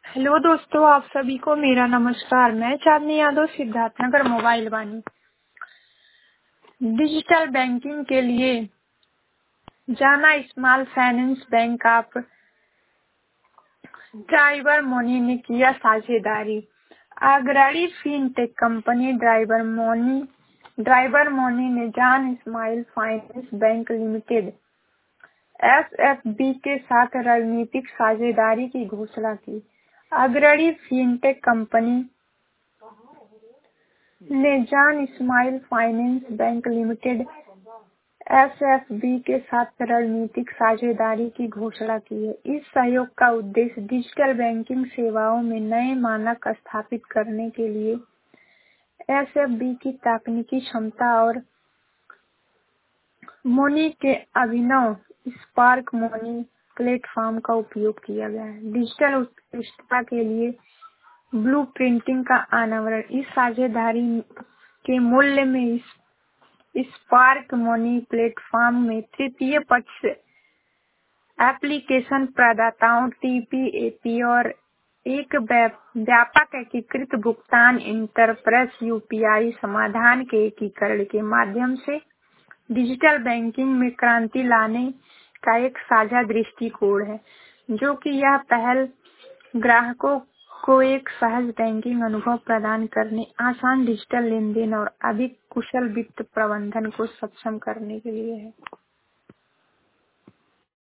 Hello दोस्तों, आप सभी को मेरा नमस्कार। मैं Chandni Yadav, Siddharthnagar mobile Vani. Digital banking के लिए जाना स्मॉल फाइनेंस बैंक ऑफ ड्राइवर मनी ने किया साझेदारी। अग्रणी फिनटेक कंपनी ड्राइवर मनी ने Jana small finance bank limited SFB के साथ रणनीतिक साझेदारी की घोषणा की। अग्रणी फिनटेक कंपनी ने Jana small finance bank limited SFB के साथ रणनीतिक साझेदारी की घोषणा की है। इस सहयोग का उद्देश्य डिजिटल बैंकिंग सेवाओं में नए मानक स्थापित करने के लिए एसएफबी की तकनीकी क्षमता और मोनी के अभिनव स्पार्क मोनी प्लेटफॉर्म का उपयोग किया गया है। डिजिटल उत्कृष्टता के लिए ब्लू प्रिंटिंग का अनावरण। इस साझेदारी के मूल्य में स्पार्क मनी प्लेटफॉर्म में तृतीय पक्ष एप्लीकेशन प्रदाताओं टीपीएपी और एक व्यापक एकीकृत भुगतान इंटरफेस यूपीआई समाधान के एकीकरण के माध्यम से डिजिटल बैंकिंग में क्रांति लाने का एक साझा दृष्टिकोण है, जो कि यह पहल ग्राहकों को एक सहज बैंकिंग अनुभव प्रदान करने, आसान डिजिटल लेनदेन और अधिक कुशल वित्त प्रबंधन को सक्षम करने के लिए है।